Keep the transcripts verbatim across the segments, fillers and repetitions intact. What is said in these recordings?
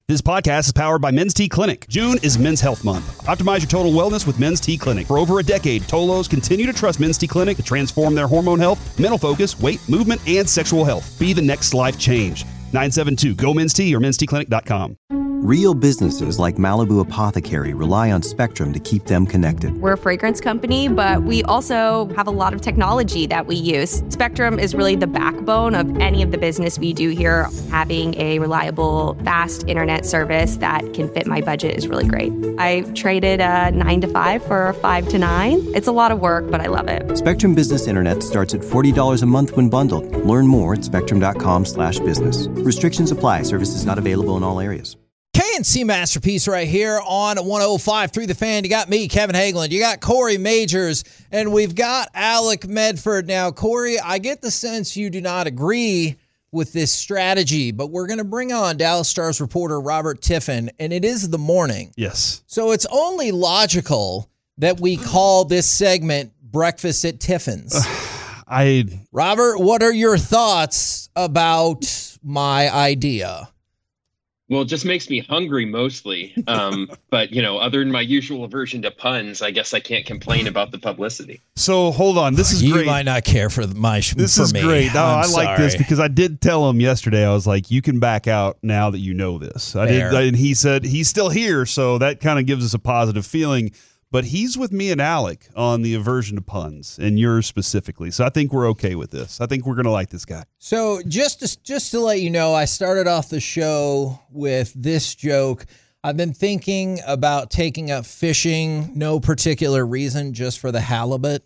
This podcast is powered by Men's T Clinic. June is Men's Health Month. Optimize your total wellness with Men's T Clinic. For over a decade, Tolos continue to trust Men's T Clinic to transform their hormone health, mental focus, weight, movement, and sexual health. Be the next life change. nine seven two, G O Men's T or men's t clinic dot com. Real businesses like Malibu Apothecary rely on Spectrum to keep them connected. We're a fragrance company, but we also have a lot of technology that we use. Spectrum is really the backbone of any of the business we do here. Having a reliable, fast internet service that can fit my budget is really great. I traded a nine to five for a five to nine. It's a lot of work, but I love it. Spectrum Business Internet starts at forty dollars a month when bundled. Learn more at spectrum.com slash business. Restrictions apply. Services not available in all areas. K and C Masterpiece right here on one oh five point three The Fan. You got me, Kevin Hageland. You got Corey Majors, and we've got Alec Medford. Now, Corey, I get the sense you do not agree with this strategy, but we're going to bring on Dallas Stars reporter Robert Tiffin, and it is the morning. Yes. So it's only logical that we call this segment Breakfast at Tiffin's. I Robert, what are your thoughts about my idea? Well, it just makes me hungry mostly. Um, but, you know, other than my usual aversion to puns, I guess I can't complain about the publicity. So hold on. This is you great. You might not care for my This for is me. great. No, I'm I like sorry. this because I did tell him yesterday. I was like, you can back out now that you know this. I Fair. did. And he said he's still here. So that kind of gives us a positive feeling. But he's with me and Alec on the aversion to puns, and yours specifically. So I think we're okay with this. I think we're going to like this guy. So just to, just to let you know, I started off the show with this joke. I've been thinking about taking up fishing, no particular reason, just for the halibut.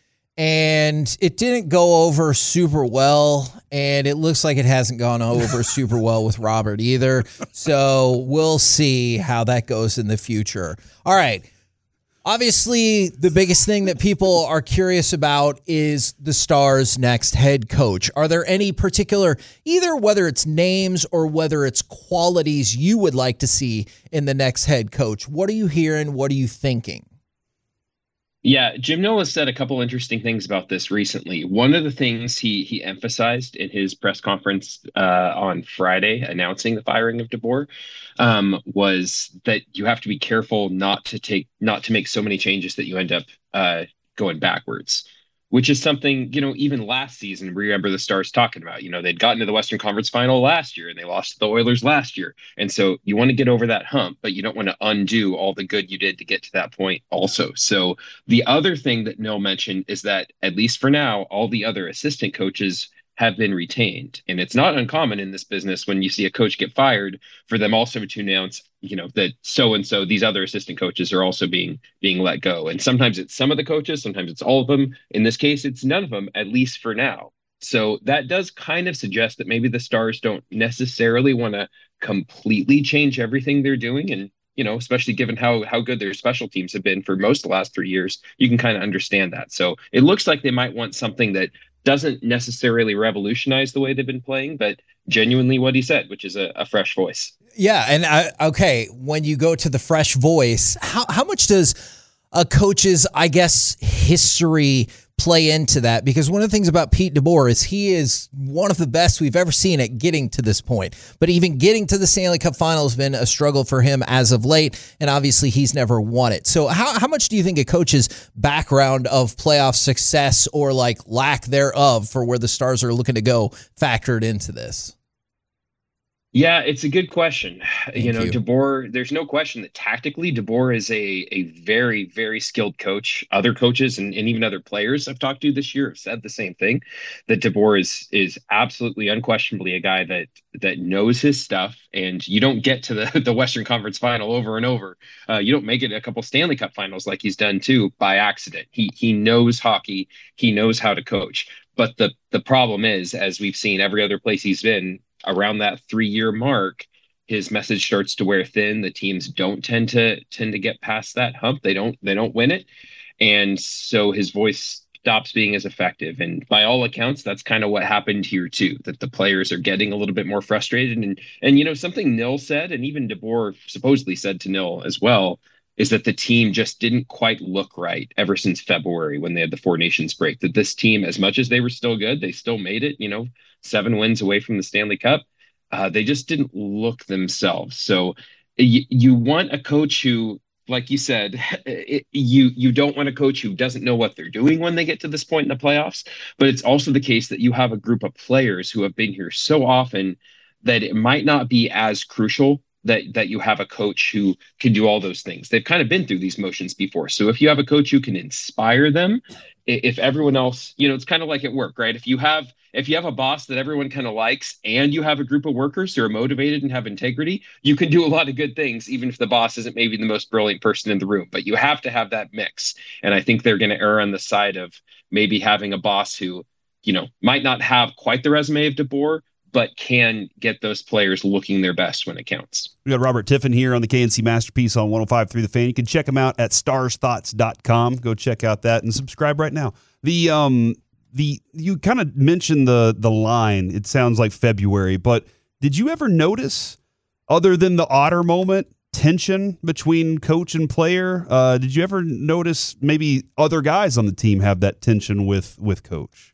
And it didn't go over super well, and it looks like it hasn't gone over super well with Robert either. So we'll see how that goes in the future. All right. Obviously, the biggest thing that people are curious about is the Stars' next head coach. Are there any particular, either whether it's names or whether it's qualities you would like to see in the next head coach? What are you hearing? What are you thinking? Yeah, Jim Nill has said a couple interesting things about this recently. One of the things he he emphasized in his press conference uh, on Friday announcing the firing of DeBoer um, was that you have to be careful not to take not to make so many changes that you end up uh, going backwards, which is something, you know, even last season, remember the Stars talking about, you know, they'd gotten to the Western Conference Final last year and they lost to the Oilers last year. And so you want to get over that hump, but you don't want to undo all the good you did to get to that point also. So the other thing that Nill mentioned is that, at least for now, all the other assistant coaches have been retained. And it's not uncommon in this business when you see a coach get fired for them also to announce, you know, that so-and-so, these other assistant coaches are also being being let go. And sometimes it's some of the coaches, sometimes it's all of them. In this case, it's none of them, at least for now. So that does kind of suggest that maybe the Stars don't necessarily want to completely change everything they're doing. And, you know, especially given how how good their special teams have been for most of the last three years, you can kind of understand that. So it looks like they might want something that doesn't necessarily revolutionize the way they've been playing, but genuinely what he said, which is a, a fresh voice. Yeah, and I, okay, when you go to the fresh voice, how how much does a coach's, I guess, history play into that? Because one of the things about Pete DeBoer is he is one of the best we've ever seen at getting to this point. But even getting to the Stanley Cup final has been a struggle for him as of late, and obviously he's never won it. So how, how much do you think a coach's background of playoff success or like lack thereof for where the Stars are looking to go factored into this? Yeah, it's a good question. Thank you know, you. DeBoer, there's no question that tactically DeBoer is a a very, very skilled coach. Other coaches and, and even other players I've talked to this year have said the same thing, that DeBoer is is absolutely unquestionably a guy that that knows his stuff. And you don't get to the, the Western Conference Final over and over. Uh, you don't make it a couple Stanley Cup finals like he's done too by accident. He he knows hockey. He knows how to coach. But the the problem is, as we've seen every other place he's been, around that three-year mark, his message starts to wear thin. The teams don't tend to tend to get past that hump. They don't they don't win it. And so his voice stops being as effective. And by all accounts, that's kind of what happened here too, that the players are getting a little bit more frustrated. And, and you know, something Nill said, and even DeBoer supposedly said to Nill as well, is that the team just didn't quite look right ever since February when they had the Four Nations break, that this team, as much as they were still good, they still made it, you know, seven wins away from the Stanley Cup. Uh, they just didn't look themselves. So you, you want a coach who, like you said, it, you you don't want a coach who doesn't know what they're doing when they get to this point in the playoffs. But it's also the case that you have a group of players who have been here so often that it might not be as crucial that that you have a coach who can do all those things. They've kind of been through these motions before. So if you have a coach who can inspire them, if everyone else, you know, it's kind of like at work, right? If you have if you have a boss that everyone kind of likes and you have a group of workers who are motivated and have integrity, you can do a lot of good things, even if the boss isn't maybe the most brilliant person in the room. But you have to have that mix. And I think they're going to err on the side of maybe having a boss who, you know, might not have quite the resume of DeBoer, but can get those players looking their best when it counts. We got Robert Tiffin here on the K N C Masterpiece on one oh five point three The Fan. You can check him out at stars thoughts dot com. Go check out that and subscribe right now. The um the you kind of mentioned the the line. It sounds like February, but did you ever notice, other than the Otter moment, tension between coach and player? Uh, did you ever notice maybe other guys on the team have that tension with with coach?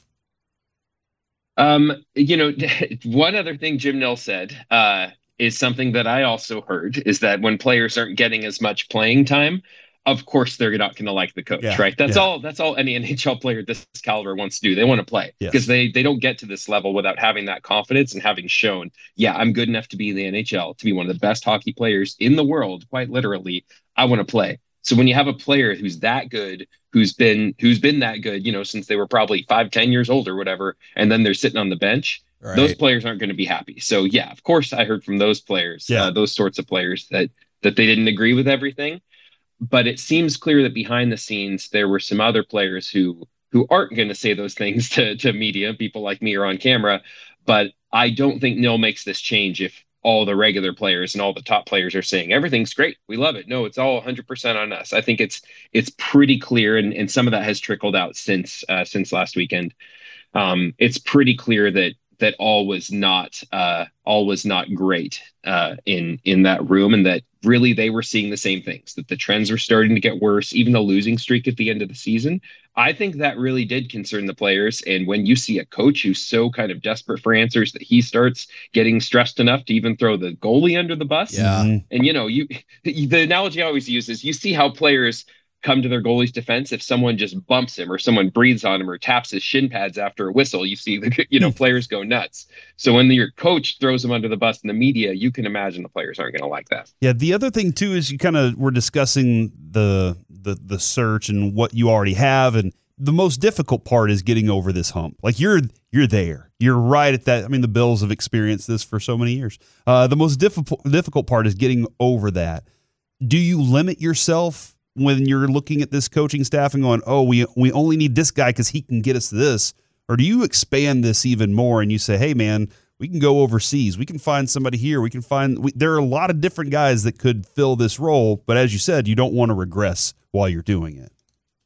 Um, you know, one other thing Jim Nill said uh, is something that I also heard, is that when players aren't getting as much playing time, of course they're not going to like the coach, yeah, right? That's yeah. all. That's all any N H L player this caliber wants to do. They want to play yes. because they they don't get to this level without having that confidence and having shown, yeah, I'm good enough to be in the N H L, to be one of the best hockey players in the world. Quite literally, I want to play. So when you have a player who's that good, who's been who's been that good, you know, since they were probably five, ten years old or whatever, and then they're sitting on the bench, right, those players aren't going to be happy. So yeah, of course, I heard from those players, yeah. uh, those sorts of players, that that they didn't agree with everything. But it seems clear that behind the scenes, there were some other players who who aren't going to say those things to to media, people like me or on camera. But I don't think Nill makes this change if all the regular players and all the top players are saying everything's great, we love it. No, it's all one hundred percent on us. I think it's it's pretty clear, and, and some of that has trickled out since uh, since last weekend. Um, it's pretty clear that that all was not uh, all was not great uh, in in that room, and that really they were seeing the same things, that the trends were starting to get worse, even the losing streak at the end of the season. I think that really did concern the players. And when you see a coach who's so kind of desperate for answers that he starts getting stressed enough to even throw the goalie under the bus. Yeah. And, you know, you the analogy I always use is you see how players come to their goalie's defense if someone just bumps him or someone breathes on him or taps his shin pads after a whistle. You see the you know players go nuts. So when your coach throws them under the bus in the media, you can imagine the players aren't going to like that. Yeah, the other thing too is you kind of were discussing the the the search and what you already have, and the most difficult part is getting over this hump. Like you're you're there, you're right at that. I mean, the Bills have experienced this for so many years. Uh, the most difficult difficult part is getting over that. Do you limit yourself when you're looking at this coaching staff and going, oh, we we only need this guy because he can get us this? Or do you expand this even more and you say, hey, man, we can go overseas. We can find somebody here. We can find we, – there are a lot of different guys that could fill this role. But as you said, you don't want to regress while you're doing it.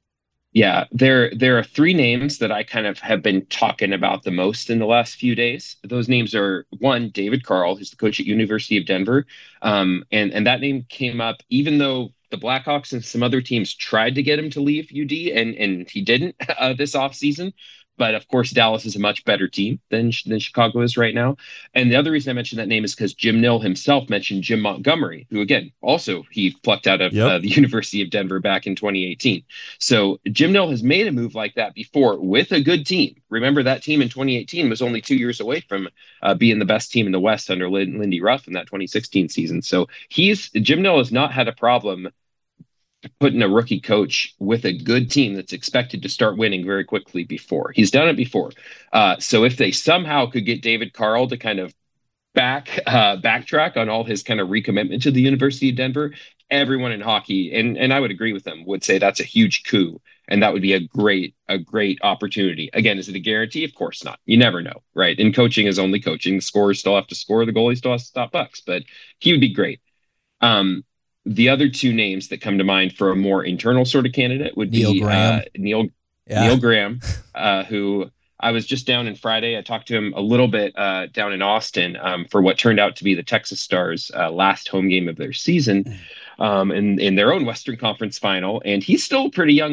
Yeah, there there are three names that I kind of have been talking about the most in the last few days. Those names are, one, David Carl, who's the coach at University of Denver. Um, and, and that name came up even though – the Blackhawks and some other teams tried to get him to leave U D, and and he didn't uh, this offseason. But of course, Dallas is a much better team than than Chicago is right now. And the other reason I mentioned that name is because Jim Nill himself mentioned Jim Montgomery, who again also he plucked out of yep. uh, the University of Denver back in twenty eighteen. So Jim Nill has made a move like that before with a good team. Remember, that team in twenty eighteen was only two years away from uh, being the best team in the West under Lin- Lindy Ruff in that twenty sixteen season. So he's Jim Nill has not had a problem putting a rookie coach with a good team that's expected to start winning very quickly before. He's done it before. Uh, so if they somehow could get David Carl to kind of back uh, backtrack on all his kind of recommitment to the University of Denver, everyone in hockey, and, and I would agree with them, would say that's a huge coup. And that would be a great, a great opportunity. Again, is it a guarantee? Of course not. You never know, right? And coaching is only coaching. The scorers still have to score. The goalie still has to stop pucks, but he would be great. Um, The other two names that come to mind for a more internal sort of candidate would Neil be Graham. Uh, Neil yeah. Neil Graham, uh, who I was just down in Friday. I talked to him a little bit uh, down in Austin um, for what turned out to be the Texas Stars' uh, last home game of their season um, in, in their own Western Conference final. And he's still a pretty young guy.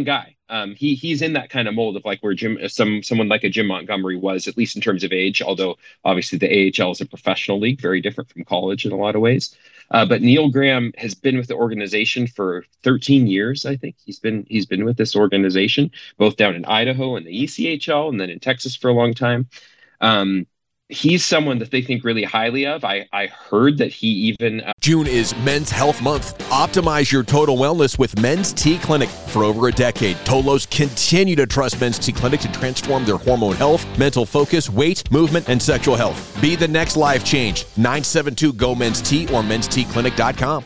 Um, he he's in that kind of mold of like where Jim, some someone like a Jim Montgomery was, at least in terms of age. Although obviously the A H L is a professional league, very different from college in a lot of ways. Uh, but Neil Graham has been with the organization for thirteen years. I think he's been he's been with this organization both down in Idaho and the E C H L, and then in Texas for a long time. Um, He's someone that they think really highly of. I, I heard that he even... Uh, June is Men's Health Month. Optimize your total wellness with Men's T Clinic. For over a decade, Tolos continue to trust Men's T Clinic to transform their hormone health, mental focus, weight, movement, and sexual health. Be the next life change. nine seven two G O Men's T or men's t clinic dot com.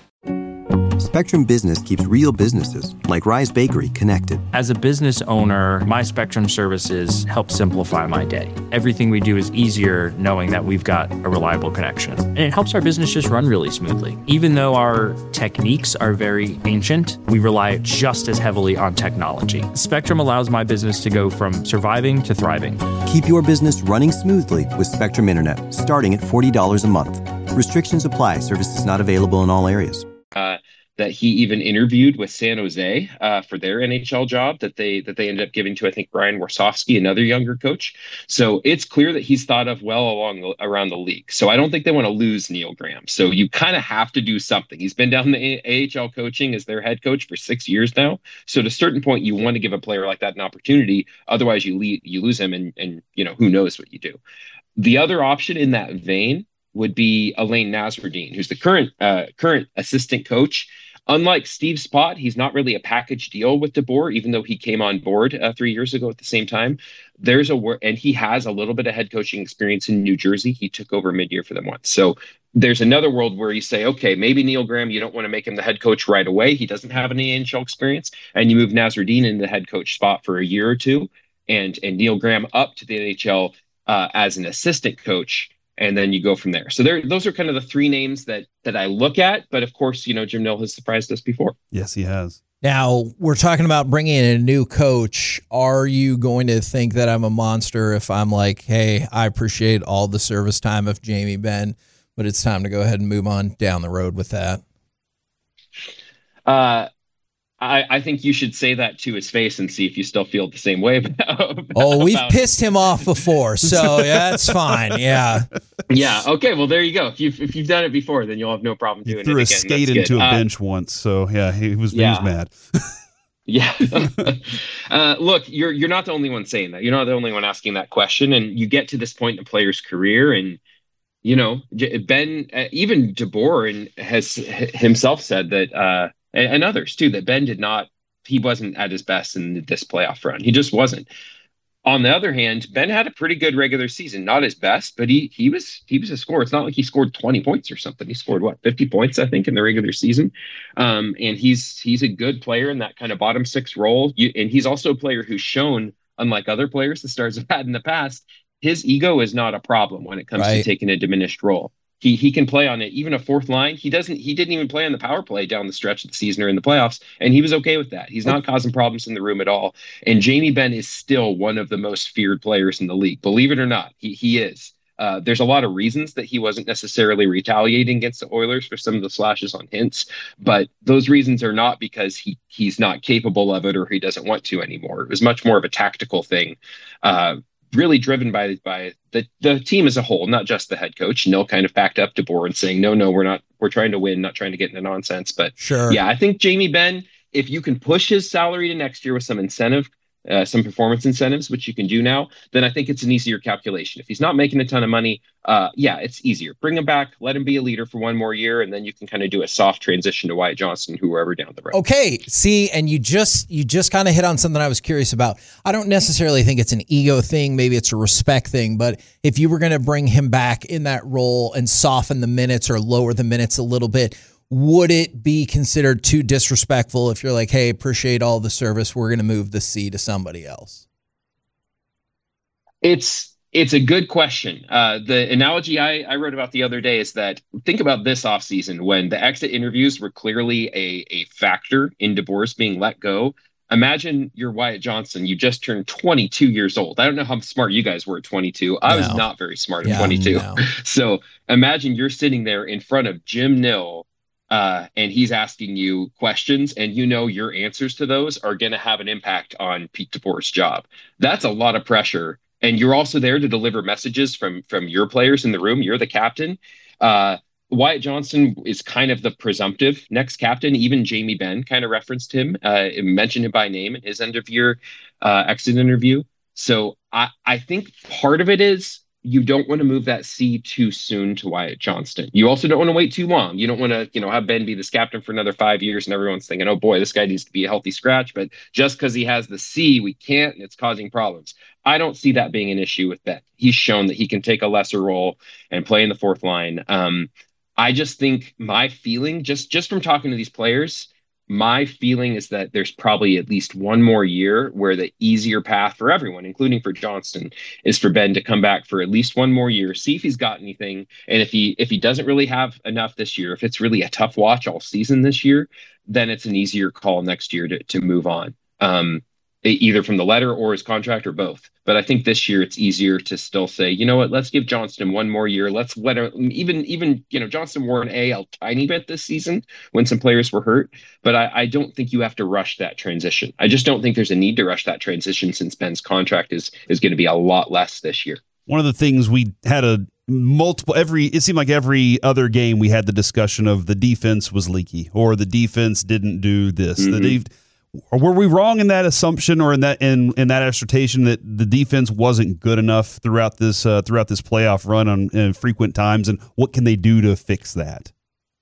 Spectrum Business keeps real businesses, like Rise Bakery, connected. As a business owner, my Spectrum services help simplify my day. Everything we do is easier knowing that we've got a reliable connection. And it helps our business just run really smoothly. Even though our techniques are very ancient, we rely just as heavily on technology. Spectrum allows my business to go from surviving to thriving. Keep your business running smoothly with Spectrum Internet, starting at forty dollars a month. Restrictions apply. Services not available in all areas. Uh, that he even interviewed with San Jose uh, for their N H L job that they that they ended up giving to, I think, Brian Warsofsky, another younger coach. So it's clear that he's thought of well along the, around the league. So I don't think they want to lose Neil Graham. So you kind of have to do something. He's been down the A H L coaching as their head coach for six years now. So at a certain point, you want to give a player like that an opportunity. Otherwise, you le- you lose him, and and you know who knows what you do. The other option in that vein would be Alain Nasreddine, who's the current uh, current assistant coach. Unlike Steve Spott, he's not really a package deal with DeBoer, even though he came on board uh, three years ago at the same time. There's a and he has a little bit of head coaching experience in New Jersey. He took over mid-year for them once. So there's another world where you say, okay, maybe Neil Graham, you don't want to make him the head coach right away. He doesn't have any N H L experience, and you move Nasreddine in the head coach spot for a year or two, and and Neil Graham up to the N H L uh, as an assistant coach. And then you go from there. So there, those are kind of the three names that that I look at. But of course, you know, Jim Nill has surprised us before. Yes, he has. Now, we're talking about bringing in a new coach. Are you going to think that I'm a monster if I'm like, hey, I appreciate all the service time of Jamie Benn, but it's time to go ahead and move on down the road with that? Uh, I, I think you should say that to his face and see if you still feel the same way about, oh, we've about... pissed him off before, so yeah, that's fine. Yeah. Yeah. Okay. Well, there you go. If you've if you've done it before, then you'll have no problem doing it again. He threw a skate That's into good. a uh, bench once, so yeah, he was, yeah. he was mad. Yeah. uh, look, you're you're not the only one saying that. You're not the only one asking that question, and you get to this point in a player's career, and you know, Ben, uh, even DeBoer, and has himself said that. Uh, And, and others too, that Ben did not, he wasn't at his best in this playoff run. He just wasn't. On the other hand, Ben had a pretty good regular season, not his best, but he he was he was a scorer. It's not like he scored twenty points or something. He scored what, fifty points, I think, in the regular season. Um, and he's he's a good player in that kind of bottom six role. You, and he's also a player who's shown, unlike other players the Stars have had in the past, his ego is not a problem when it comes right. to taking a diminished role. He he can play on it, even a fourth line. He doesn't. He didn't even play on the power play down the stretch of the season or in the playoffs, and he was okay with that. He's not causing problems in the room at all. And Jamie Benn is still one of the most feared players in the league. Believe it or not, he he is. Uh, there's a lot of reasons that he wasn't necessarily retaliating against the Oilers for some of the slashes on Hintz, but those reasons are not because he he's not capable of it or he doesn't want to anymore. It was much more of a tactical thing. Uh, really driven by by the, the team as a whole, not just the head coach. Nill kind of backed up DeBoer and saying, no, no, we're not, we're trying to win, not trying to get into nonsense. But sure. Yeah, I think Jamie Benn, if you can push his salary to next year with some incentive, uh, some performance incentives, which you can do now, then I think it's an easier calculation. If he's not making a ton of money, uh, yeah, it's easier. Bring him back, let him be a leader for one more year, and then you can kind of do a soft transition to Wyatt Johnston, whoever down the road. Okay, see, and you just you just kind of hit on something I was curious about. I don't necessarily think it's an ego thing, maybe it's a respect thing, but if you were going to bring him back in that role and soften the minutes or lower the minutes a little bit, would it be considered too disrespectful if you're like, hey, appreciate all the service, we're going to move the C to somebody else? It's it's a good question. Uh, the analogy I, I wrote about the other day is that think about this offseason when the exit interviews were clearly a, a factor in DeBoer's being let go. Imagine you're Wyatt Johnston. You just turned twenty-two years old. I don't know how smart you guys were at twenty-two. I no. was not very smart at yeah, twenty-two. No. So imagine you're sitting there in front of Jim Nill, uh, and he's asking you questions, and you know your answers to those are going to have an impact on Pete DeBoer's job. That's a lot of pressure. And you're also there to deliver messages from from your players in the room. You're the captain. Uh, Wyatt Johnston is kind of the presumptive next captain. Even Jamie Benn kind of referenced him, uh, mentioned him by name in his end of year uh, exit interview. So I, I think part of it is you don't want to move that C too soon to Wyatt Johnston. You also don't want to wait too long. You don't want to, you know, have Ben be this captain for another five years and everyone's thinking, oh boy, this guy needs to be a healthy scratch. But just because he has the C, we can't, and it's causing problems. I don't see that being an issue with Ben. He's shown that he can take a lesser role and play in the fourth line. Um, I just think my feeling, just just from talking to these players, my feeling is that there's probably at least one more year where the easier path for everyone, including for Johnston, is for Ben to come back for at least one more year, see if he's got anything. And if he if he doesn't really have enough this year, if it's really a tough watch all season this year, then it's an easier call next year to, to move on. Um, either from the letter or his contract or both. But I think this year it's easier to still say, you know what, let's give Johnston one more year. Let's let him, even, even, you know, Johnston wore an A a tiny bit this season when some players were hurt. But I, I don't think you have to rush that transition. I just don't think there's a need to rush that transition since Ben's contract is is going to be a lot less this year. One of the things we had a multiple every it seemed like every other game we had the discussion of the defense was leaky or the defense didn't do this. Mm-hmm. The def- Or were we wrong in that assumption or in that in, in that assertion that the defense wasn't good enough throughout this uh, throughout this playoff run on uh, frequent times, and what can they do to fix that?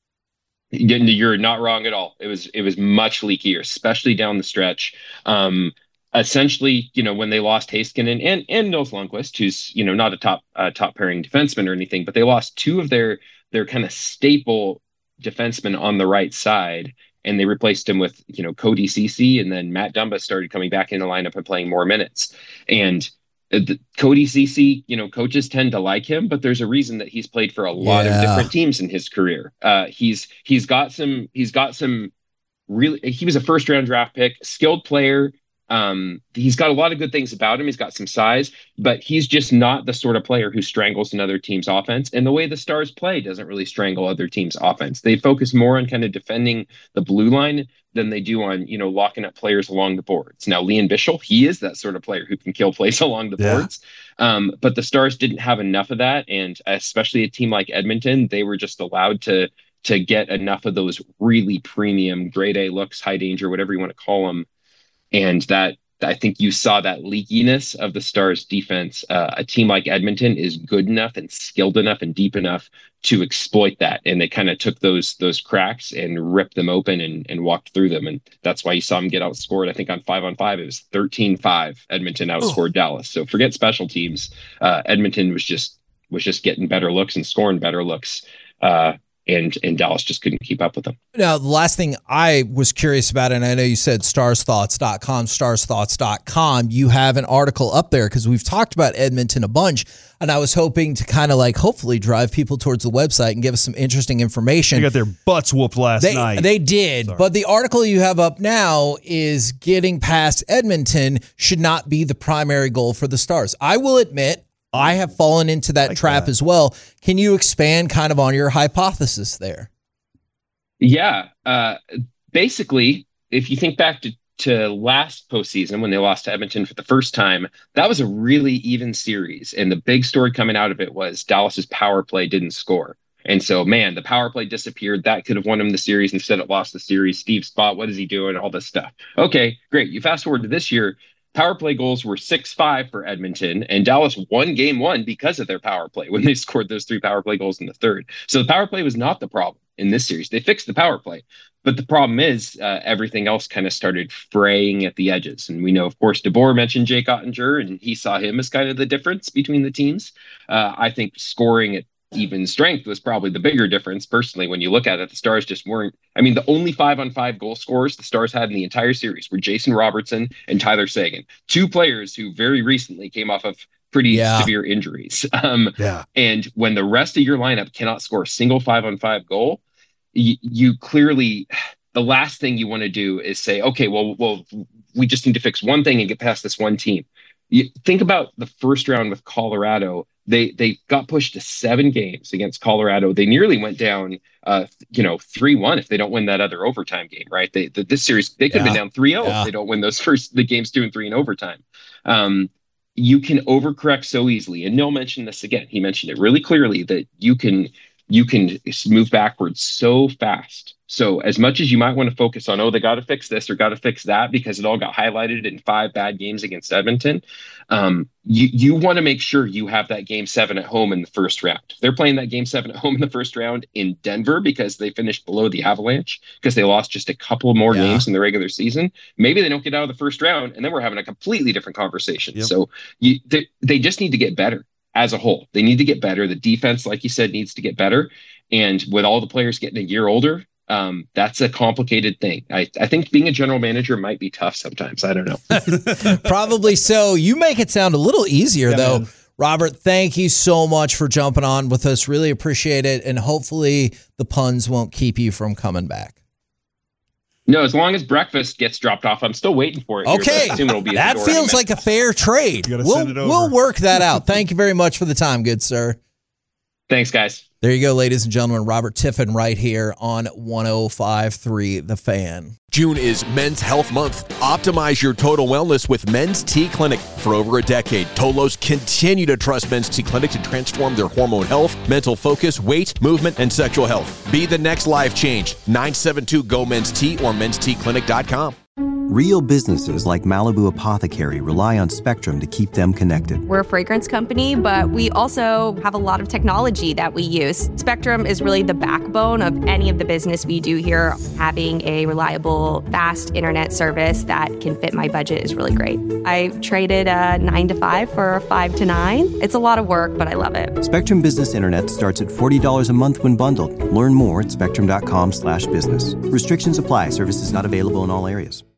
You're not wrong at all. It was it was much leakier, especially down the stretch. Um, essentially, you know, when they lost Heiskanen and and Nils Lundqvist, who's you know not a top uh, top pairing defenseman or anything, but they lost two of their their kind of staple defensemen on the right side. And they replaced him with, you know, Cody Ceci, and then Matt Dumba started coming back in the lineup and playing more minutes. And the, Cody Ceci, you know, coaches tend to like him, but there's a reason that he's played for a lot yeah. of different teams in his career. Uh, he's he's got some he's got some really. He was a first round draft pick, skilled player. Um, he's got a lot of good things about him. He's got some size, but he's just not the sort of player who strangles another team's offense. And the way the Stars play doesn't really strangle other teams' offense. They focus more on kind of defending the blue line than they do on, you know, locking up players along the boards. Now, Lian Bichsel, he is that sort of player who can kill plays along the yeah. boards. Um, but the Stars didn't have enough of that. And especially a team like Edmonton, they were just allowed to, to get enough of those really premium grade A looks, high danger, whatever you want to call them. And that I think you saw that leakiness of the Stars defense. Uh, a team like Edmonton is good enough and skilled enough and deep enough to exploit that. And they kind of took those those cracks and ripped them open and, and walked through them. And that's why you saw them get outscored. I think on five on five, it was thirteen five. Edmonton outscored oh. Dallas. So forget special teams. Uh, Edmonton was just was just getting better looks and scoring better looks. Uh, And, and Dallas just couldn't keep up with them. Now, the last thing I was curious about, and I know you said stars thoughts dot com, stars thoughts dot com, you have an article up there because we've talked about Edmonton a bunch, and I was hoping to kind of like hopefully drive people towards the website and give us some interesting information. They got their butts whooped last they, night. They did, Sorry. But the article you have up now is getting past Edmonton should not be the primary goal for the Stars. I will admit, I have fallen into that like trap that. as well. Can you expand kind of on your hypothesis there? Yeah. Uh, basically, if you think back to, to last postseason when they lost to Edmonton for the first time, that was a really even series. And the big story coming out of it was Dallas's power play didn't score. And so, man, the power play disappeared. That could have won him the series. Instead, it lost the series. Steve Spott, what is he doing? All this stuff. Okay, great. You fast forward to this year. Power play goals were six five for Edmonton, and Dallas won game one because of their power play when they scored those three power play goals in the third. So the power play was not the problem in this series. They fixed the power play. But the problem is uh, everything else kind of started fraying at the edges. And we know, of course, DeBoer mentioned Jake Ottinger, and he saw him as kind of the difference between the teams. Uh, I think scoring at even strength was probably the bigger difference. Personally, when you look at it, the Stars just weren't. I mean, the only five on five goal scorers the Stars had in the entire series were Jason Robertson and Tyler Seguin, two players who very recently came off of pretty yeah. severe injuries. Um, yeah. And when the rest of your lineup cannot score a single five on five goal, you, you clearly, the last thing you want to do is say, okay, well, well, we just need to fix one thing and get past this one team. You think about the first round with Colorado. They they got pushed to seven games against Colorado. They nearly went down, uh, you know, three one if they don't win that other overtime game, right? They the, this series they could have Yeah. been down three oh Yeah. if they don't win those first the games two and three in overtime. Um, you can overcorrect so easily, and Neil mentioned this again. He mentioned it really clearly that you can you can move backwards so fast. So as much as you might want to focus on, oh, they got to fix this or got to fix that because it all got highlighted in five bad games against Edmonton, um, you you want to make sure you have that game seven at home in the first round. They're playing that game seven at home in the first round in Denver because they finished below the Avalanche because they lost just a couple more Yeah. games in the regular season. Maybe they don't get out of the first round, and then we're having a completely different conversation. Yep. So you, they, they just need to get better as a whole. They need to get better. The defense, like you said, needs to get better. And with all the players getting a year older, um, that's a complicated thing. I, I think being a general manager might be tough sometimes. I don't know. Probably so. You make it sound a little easier, Yeah, though. man. Robert, thank you so much for jumping on with us. Really appreciate it. And hopefully the puns won't keep you from coming back. No, as long as breakfast gets dropped off, I'm still waiting for it. here, but Okay. I assume it'll be at the That door any feels minute. like a fair trade. You gotta We'll, send it over. we'll work that out. Thank you very much for the time, good sir. Thanks, guys. There you go, ladies and gentlemen. Robert Tiffin right here on one oh five point three The Fan. June is Men's Health Month. Optimize your total wellness with Men's T Clinic. For over a decade, Tolos continue to trust Men's T Clinic to transform their hormone health, mental focus, weight, movement, and sexual health. Be the next life change. nine seven two G O Men's T or men's t clinic dot com. Real businesses like Malibu Apothecary rely on Spectrum to keep them connected. We're a fragrance company, but we also have a lot of technology that we use. Spectrum is really the backbone of any of the business we do here. Having a reliable, fast internet service that can fit my budget is really great. I traded a nine to five for a five to nine. It's a lot of work, but I love it. Spectrum Business Internet starts at forty dollars a month when bundled. Learn more at spectrum dot com slash business. Restrictions apply. Services not available in all areas.